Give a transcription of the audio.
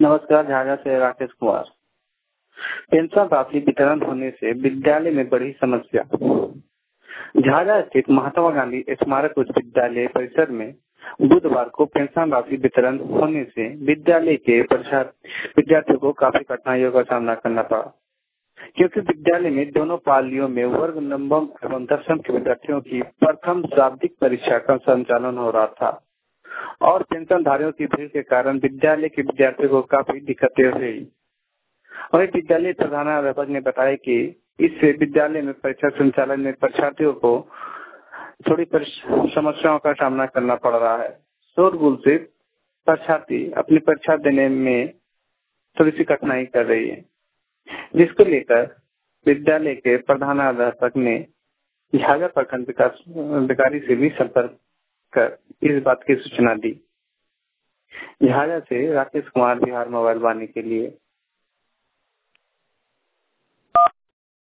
नमस्कार, झाझा से राकेश कुमार। पेंशन राशि वितरण होने से विद्यालय में बड़ी समस्या। झाझा स्थित महात्मा गांधी स्मारक उच्च विद्यालय परिसर में बुधवार को पेंशन राशि वितरण होने से विद्यालय के विद्यार्थियों को काफी कठिनाइयों का सामना करना पड़ा, क्योंकि विद्यालय में दोनों पालियों में वर्ग नवम एवं दसवीं के विद्यार्थियों की प्रथम शाब्दिक परीक्षा का संचालन हो रहा था और पेंशनधारियों की भीड़ के कारण विद्यालय के विद्यार्थियों को काफी दिक्कतें हुई। वहीं विद्यालय प्रधानाध्यापक ने बताया कि इससे विद्यालय में परीक्षा संचालन में परीक्षार्थियों को थोड़ी समस्याओं का सामना करना पड़ रहा है। शोरगुल से परीक्षार्थी अपनी परीक्षा देने में थोड़ी सी कठिनाई कर रही है, जिसको लेकर विद्यालय के प्रधानाध्यापक ने झाझा प्रखंड विकास अधिकारी से भी संपर्क कर इस बात की सूचना दी। झाझा से राकेश कुमार, बिहार मोबाइल वाणी के लिए।